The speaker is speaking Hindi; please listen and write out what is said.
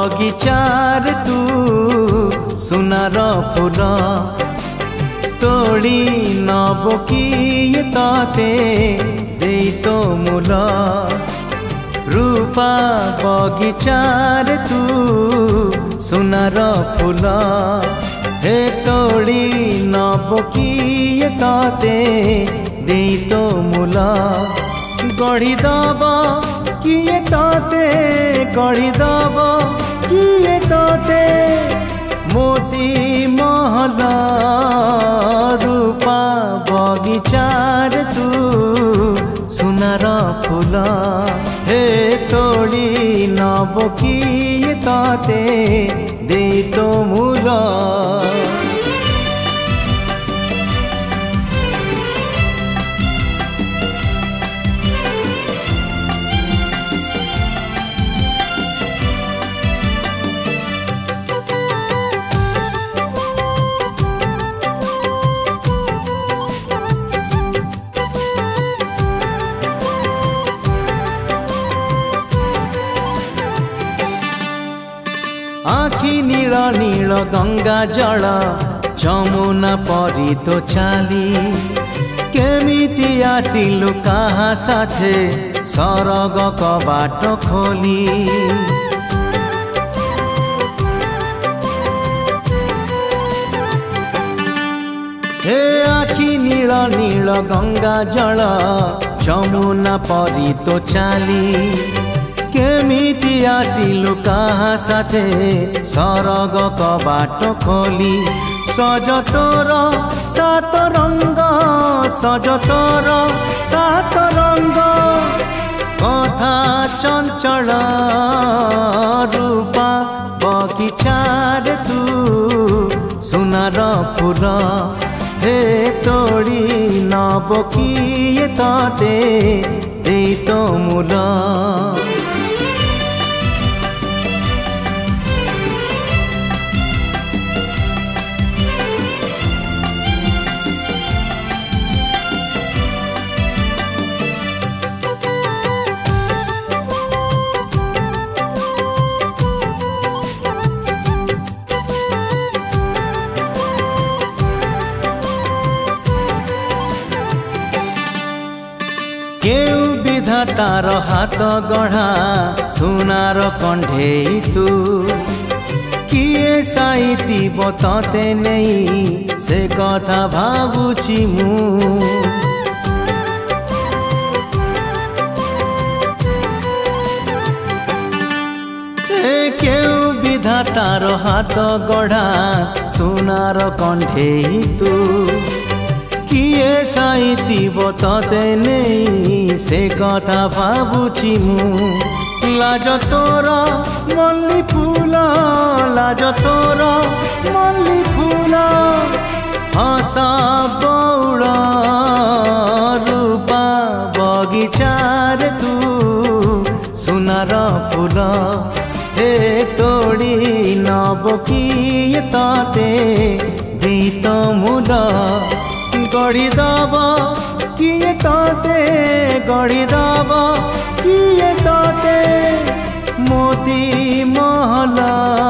बगिचार तू सुनार फूल तोड़ी नब किए ताते दे तो मूल रूपा बगिचार तू सुनार फूल हे तोड़ी नब किए ताते दे तो मूल गढ़ी दब किए ताते गढ़ी दब किए ताते मोती महल रूपा बगिचार तू सुनार फूल हे तोड़ी नब किए ताते दे तो मूल आखि नील नील गंगा जल जमुना परी तो चाली केमिति आसिलु काहा साथे सरग कबाट खोली हे आखि नील नील गंगा जल जमुना परी तो चाली केमिति आसिलु काहा साथे सरग कबाट खोली सज तोर सात रंग सज तोर सात रंग कथा चंचल रूपा बगिचार तू सुनार फूल हे तोड़ी नब किए ताते दे तो मूल केउ विधातार हाथ गढ़ा सुनार कंढे तू किए साइती बताते नहीं से कथा भावुची मु केउ विधातार हाथ गढ़ा सुनार कंढे तू किए साइती बताते नहीं से कथा भावुची मु लाज तोर मल्ली फूल लाज तोर मल्ली फूल हस बौड़ रूपा बगिचार तू सुनार फूल हे तोड़ी नब किए ताते दे तो मूल गढ़ी दब किए ताते गढ़ी दब किए ताते मोती महल